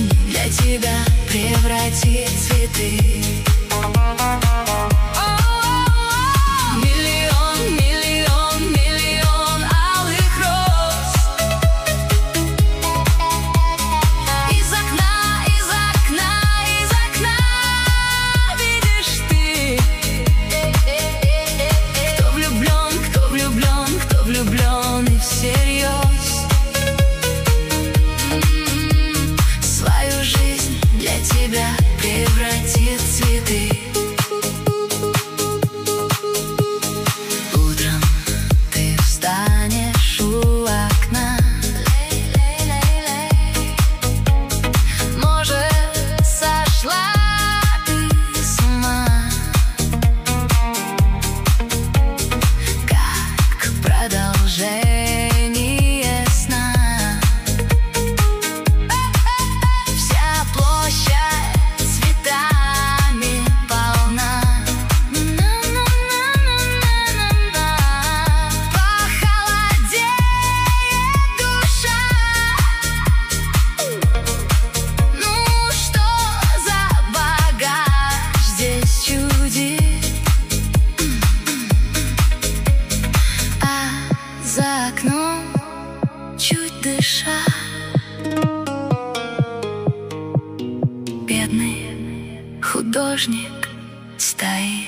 жизнь для тебя превратит в цветы. Превратит в цветы. Утром ты встанешь у окна. Может, сошла ты с ума, как продолжение сна. Вся площадь за окном, чуть дыша, бедный художник стоит.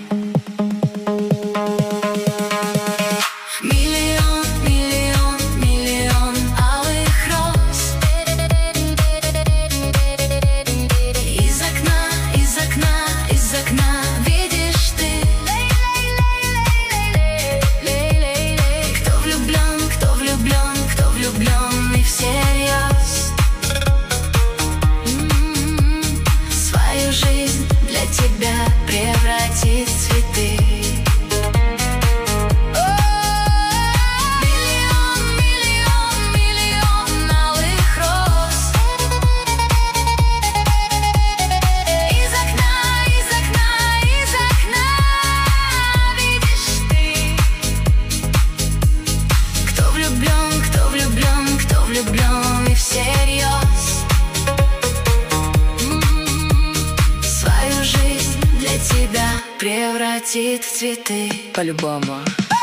Миллион, миллион, миллион алых роз. Из окна, из окна, из окна видишь ты. Кто влюблен и всерьез свою жизнь для тебя превратит в цветы. Миллион, миллион, миллион алых роз. Из окна, из окна, из окна видишь ты. Кто влюблен, кто влюблен, кто влюблен и всерьез свою жизнь для тебя превратит в цветы. По-любому.